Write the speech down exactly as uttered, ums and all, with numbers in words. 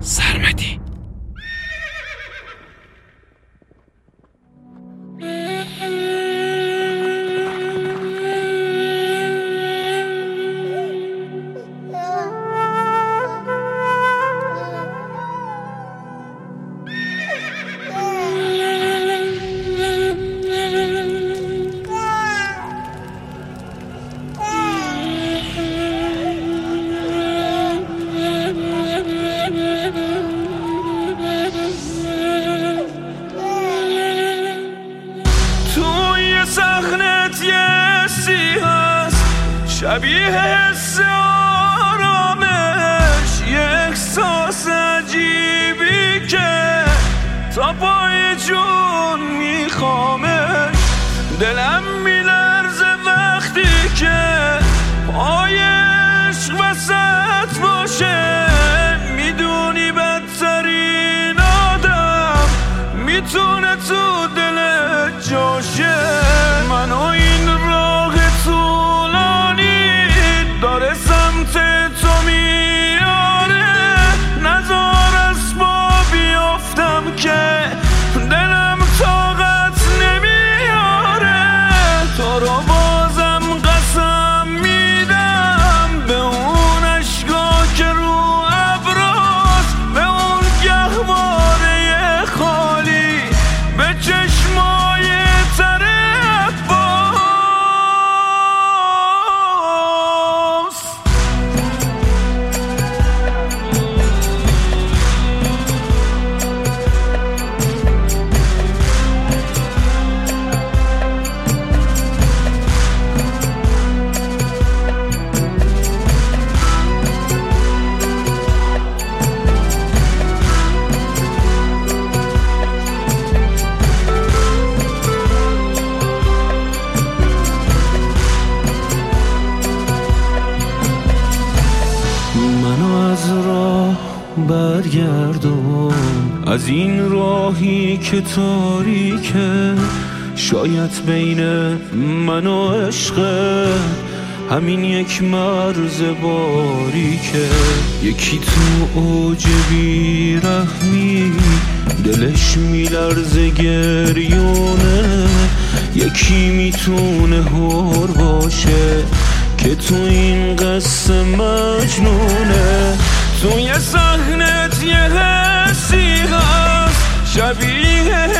سرمدی. شبیه حس آرامش، یه احساس عجیبی که تا پای جون میخوامش. دلم میلرزه وقتی که پای عشق وسط باشه. میدونی بدترین آدم میتونه تو دلت جاشه. منو این راه طولانی داره سمت تو میاره. نذار از پا بیافتم که دلم طاقت نمیاره. تو رو بازم قسم میدم به اون اشکا که رو ابراست، به اون گهواره خالی، به چشمای تره برگردون از این راهی که تاریکه. شاید بین من و عشقه همین یک مرز باریکه. یکی تو اوج بیرحمی دلش میلرزه گریونه. یکی میتونه هور باشه که تو این قصه مجنونه. توی صحنت یه حسی هست شبیه